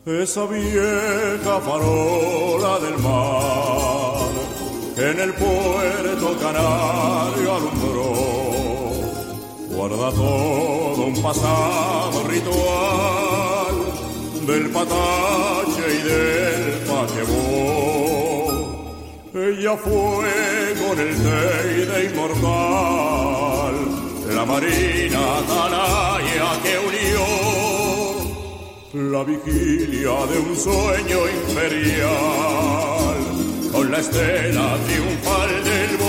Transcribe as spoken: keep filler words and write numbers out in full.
esa vieja farola del mar que en el puerto canario alumbró, guarda todo un pasado ritual del patache y del paquebó. Ella fue con el Teide inmortal, la marina atalaya que unió la vigilia de un sueño imperial con la estela triunfal del